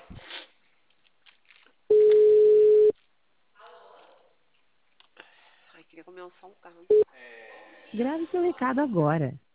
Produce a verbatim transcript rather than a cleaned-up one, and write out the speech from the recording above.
Ai, queria comer um salgado. Grave seu recado agora.